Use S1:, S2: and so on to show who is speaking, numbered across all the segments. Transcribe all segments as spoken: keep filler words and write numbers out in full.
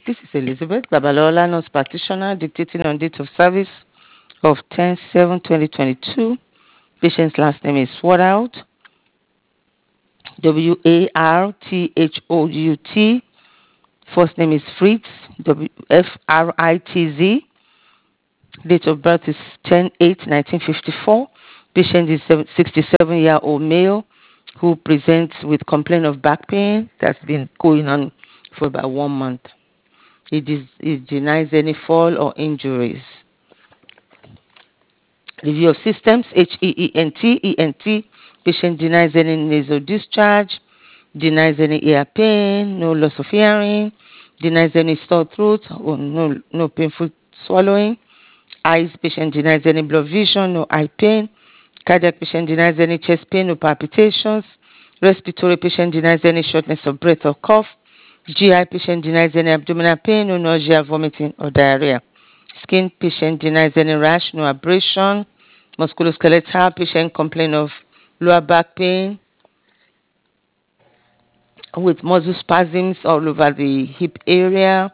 S1: This is Elizabeth Babalola, nurse practitioner, dictating on date of service of ten seven twenty twenty-two. Patient's last name is Wartout, W A R T H O U T. First name is Fritz, W F R I T Z. Date of birth is ten eight nineteen fifty-four. Patient is a sixty-seven-year-old male who presents with complaint of back pain that's been going on for about one month. He, dis- he denies any fall or injuries. Review of systems, H E E N T, E N T. Patient denies any nasal discharge, denies any ear pain, no loss of hearing, denies any sore throat or no, no painful swallowing. Eyes, patient denies any blood vision, no eye pain. Cardiac patient denies any chest pain, no palpitations. Respiratory patient denies any shortness of breath or cough. G I patient denies any abdominal pain, no nausea, vomiting, or diarrhea. Skin patient denies any rash, no abrasion. Musculoskeletal patient complain of lower back pain with muscle spasms all over the hip area.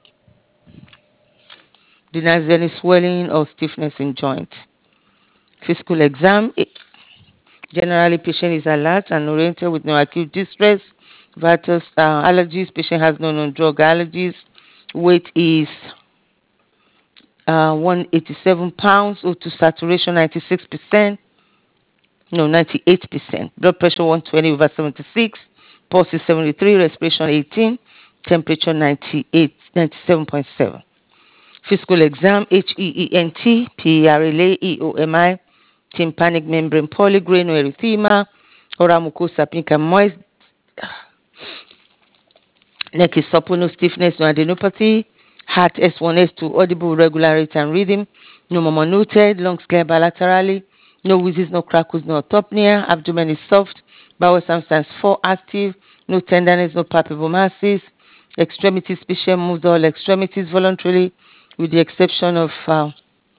S1: Denies any swelling or stiffness in joint. Physical exam. Generally, patient is alert and oriented with no acute distress. Vitus uh, allergies. Patient has no known drug allergies. Weight is uh, one hundred eighty-seven pounds. O two saturation ninety-six percent. No, ninety-eight percent. Blood pressure one twenty over seventy-six. Pulse is seventy-three. Respiration eighteen. Temperature ninety-eight, ninety-seven point seven. Physical exam, H E E N T, P R L A E O M I, tympanic membrane polygranoerythema, oral mucosa pink and moist, neck is supple, no stiffness, no adenopathy, heart S one, S two, audible regular rate and rhythm, no murmur noted, lungs clear bilaterally, no wheezes, no crackles, no autopnea, abdomen is soft, bowel sometimes four active, no tenderness, no palpable masses, extremities, patient moves all extremities voluntarily, with the exception of uh,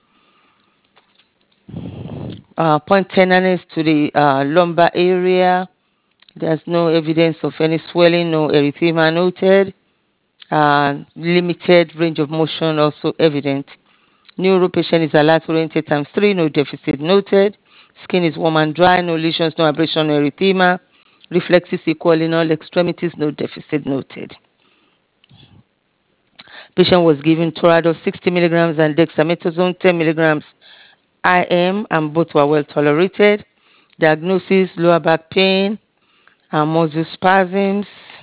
S1: uh, point tenderness to the uh, lumbar area. There's no evidence of any swelling, no erythema noted. Uh, limited range of motion also evident. Neuro patient is alert oriented times three, no deficit noted. Skin is warm and dry, no lesions, no abrasion, no erythema. Reflexes equal in all extremities, no deficit noted. Patient was given Toradol sixty milligrams and dexamethasone ten milligrams I M, and both were well tolerated. Diagnosis, lower back pain and muscle spasms.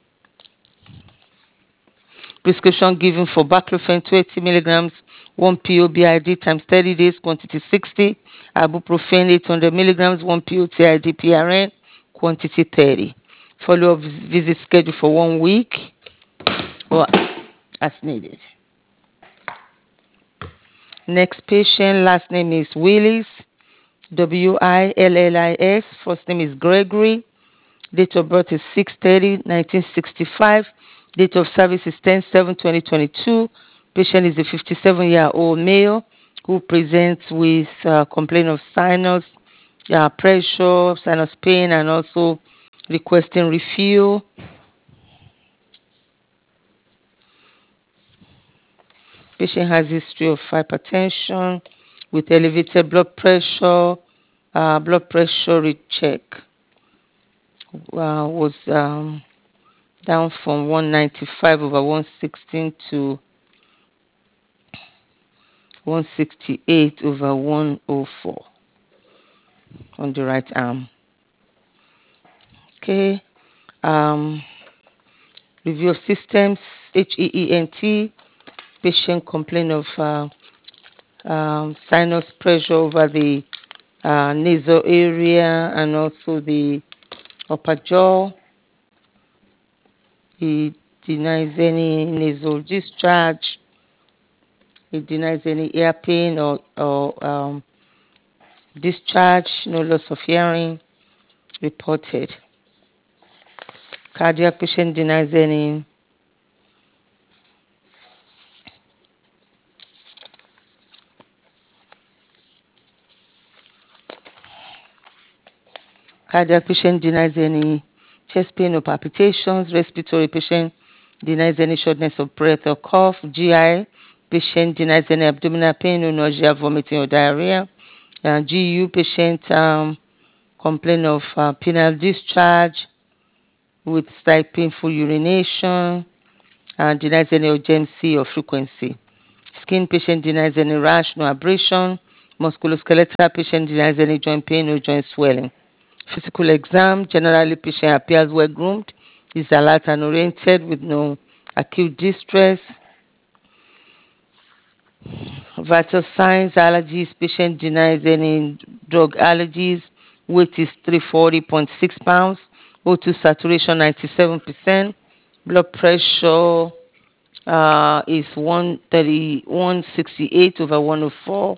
S1: Prescription given for baclofen twenty milligrams, one P O B I D times thirty days, quantity sixty. Ibuprofen eight hundred milligrams, one P O T I D P R N, quantity thirty. Follow-up visit scheduled for one week or as needed. Next patient, last name is Willis, W I L L I S. First name is Gregory. Date of birth is six thirty nineteen sixty-five. Date of service is ten seven twenty twenty-two. Patient is a fifty-seven-year-old male who presents with uh, complaint of sinus uh, pressure, sinus pain, and also requesting refill. Patient has history of hypertension with elevated blood pressure. Uh, blood pressure recheck uh, was um, down from one ninety-five over one sixteen to one sixty-eight over one oh four on the right arm. Okay. Um, review of systems, H E E N T. Patient complain of uh, um, sinus pressure over the uh, nasal area and also the upper jaw. He denies any nasal discharge. He denies any ear pain or, or um, discharge. No loss of hearing reported. Cardiac patient denies any cardiac patient denies any chest pain or palpitations. Respiratory patient denies any shortness of breath or cough. G I, patient denies any abdominal pain, no nausea, vomiting or diarrhea. Uh, G U, patient um, complain of uh, penile discharge with slight painful urination and denies any urgency or frequency. Skin patient denies any rash, no abrasion. Musculoskeletal patient denies any joint pain, no joint swelling. Physical exam, generally patient appears well groomed, is alert and oriented with no acute distress. Vital signs, allergies, patient denies any drug allergies. Weight is three hundred forty point six pounds. O two saturation ninety-seven percent. Blood pressure uh, is one thirty, one sixty-eight over one oh four.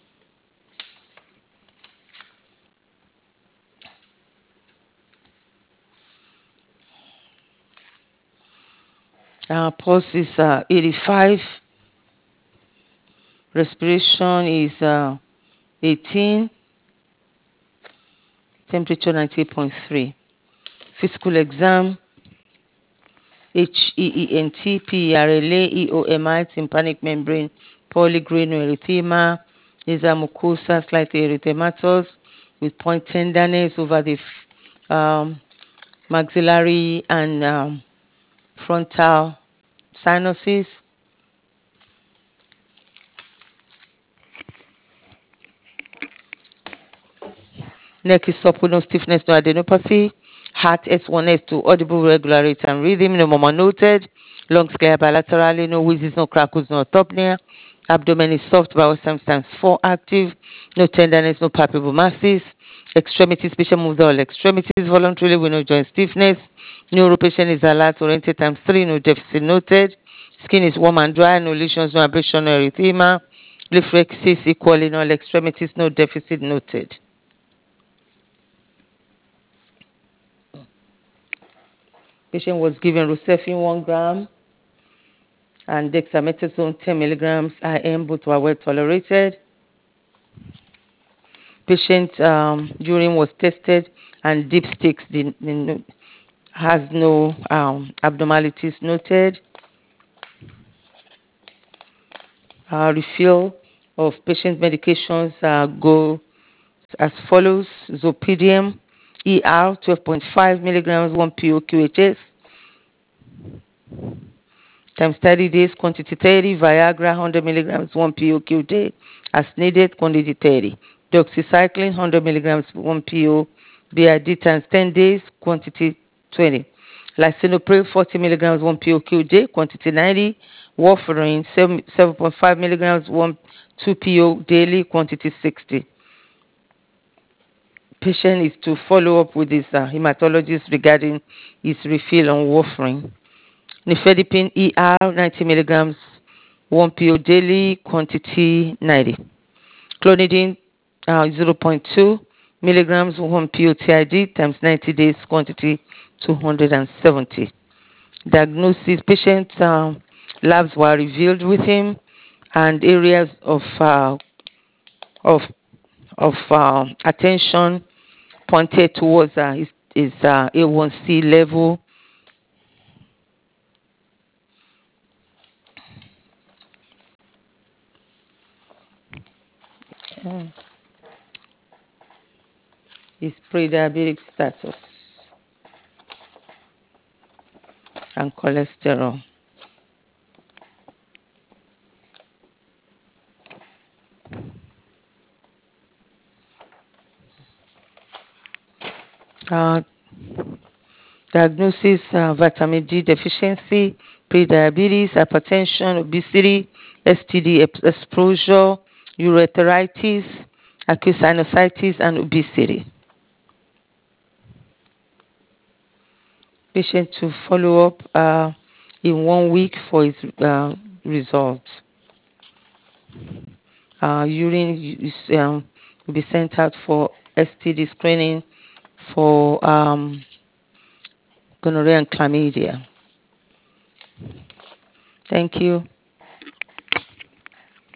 S1: Uh, pulse is uh, eighty-five. Respiration is uh, eighteen. Temperature ninety-eight point three. Physical exam, H E E N T, P E R L A, E O M I, tympanic membrane, polygranuloerythema, nasal mucosa, slightly erythematous, with point tenderness over the um, maxillary and um, frontal sinuses. Neck is supple, no stiffness, no adenopathy. Heart S one, S two, audible, regular rate and rhythm, no murmur noted. Lungs clear bilaterally, no wheezes, no crackles, no orthopnea. Abdomen is soft, bowel sometimes four active. No tenderness, no palpable masses. Extremities, patient moves all extremities voluntarily with no joint stiffness. Neuro patient is alert, oriented times three, no deficit noted. Skin is warm and dry, no lesions, no abrasion, no erythema. Reflexes equal in all extremities, no deficit noted. Patient was given Rocephin one gram and dexamethasone ten milligrams I M, both were well tolerated. Patient um, urine was tested and dipsticks did, did, has no um, abnormalities noted. Uh, refill of patient medications uh, go as follows: Zolpidem E R twelve point five milligrams one P O Q H S times thirty days, quantity thirty. Viagra one hundred milligrams one P O Q day as needed, quantity thirty. Doxycycline one hundred milligrams one P O B I D times ten days, quantity twenty. Lisinopril forty milligrams one P O Q day, quantity ninety. Warfarin seven point five milligrams one two P O daily, quantity sixty. Patient is to follow up with his uh, hematologist regarding his refill on warfarin. Nifedipine E R ninety milligrams one P O daily, quantity ninety. Clonidine uh, zero point two milligrams one P O T I D times ninety days, quantity two hundred seventy. Diagnosis: patient um, labs were revealed with him and areas of uh, of of uh, attention pointed towards uh, his, his uh, A one C level. Uh, his pre-diabetic status and cholesterol. Uh, diagnosis: uh, vitamin D deficiency, pre-diabetes, hypertension, obesity, S T D exposure, urethritis, acute sinusitis, and obesity. Patient to follow up uh, in one week for his uh, results. Uh, urine is, um, will be sent out for S T D screening for um, gonorrhea and chlamydia. Thank you.